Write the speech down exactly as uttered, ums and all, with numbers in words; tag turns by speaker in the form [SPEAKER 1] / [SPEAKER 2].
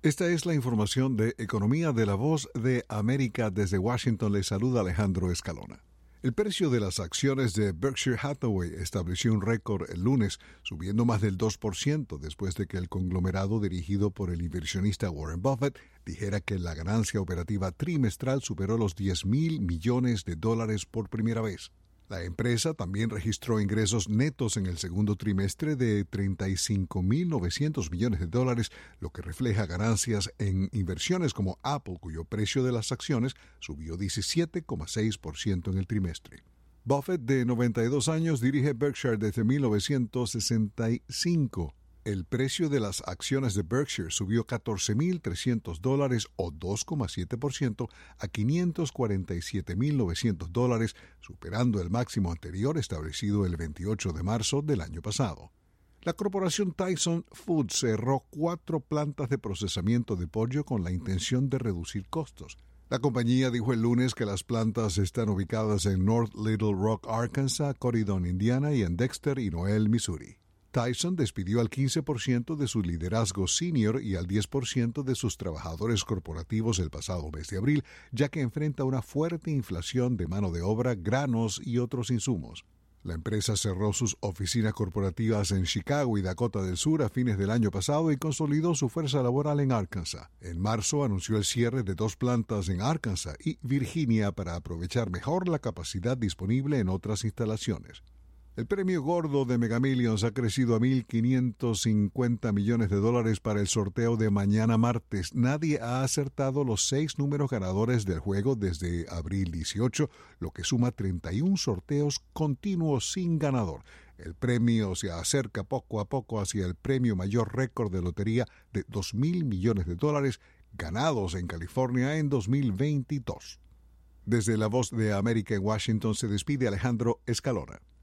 [SPEAKER 1] Esta es la información de Economía de la Voz de América. Desde Washington le saluda Alejandro Escalona. El precio de las acciones de Berkshire Hathaway estableció un récord el lunes, subiendo más del dos por ciento después de que el conglomerado dirigido por el inversionista Warren Buffett dijera que la ganancia operativa trimestral superó los diez mil millones de dólares por primera vez. La empresa también registró ingresos netos en el segundo trimestre de treinta y cinco mil novecientos millones de dólares, lo que refleja ganancias en inversiones como Apple, cuyo precio de las acciones subió diecisiete coma seis por ciento en el trimestre. Buffett, de noventa y dos años, dirige Berkshire desde mil novecientos sesenta y cinco. El precio de las acciones de Berkshire subió catorce mil trescientos dólares o dos coma siete por ciento a quinientos cuarenta y siete mil novecientos dólares, superando el máximo anterior establecido el veintiocho de marzo del año pasado. La corporación Tyson Foods cerró cuatro plantas de procesamiento de pollo con la intención de reducir costos. La compañía dijo el lunes que las plantas están ubicadas en North Little Rock, Arkansas, Corydon, Indiana y en Dexter y Noel, Missouri. Tyson despidió al quince por ciento de su liderazgo senior y al diez por ciento de sus trabajadores corporativos el pasado mes de abril, ya que enfrenta una fuerte inflación de mano de obra, granos y otros insumos. La empresa cerró sus oficinas corporativas en Chicago y Dakota del Sur a fines del año pasado y consolidó su fuerza laboral en Arkansas. En marzo anunció el cierre de dos plantas en Arkansas y Virginia para aprovechar mejor la capacidad disponible en otras instalaciones. El premio gordo de Mega Millions ha crecido a mil quinientos cincuenta millones de dólares para el sorteo de mañana martes. Nadie ha acertado los seis números ganadores del juego desde abril dieciocho, lo que suma treinta y un sorteos continuos sin ganador. El premio se acerca poco a poco hacia el premio mayor récord de lotería de dos mil millones de dólares ganados en California en dos mil veintidós. Desde La Voz de América en Washington se despide Alejandro Escalona.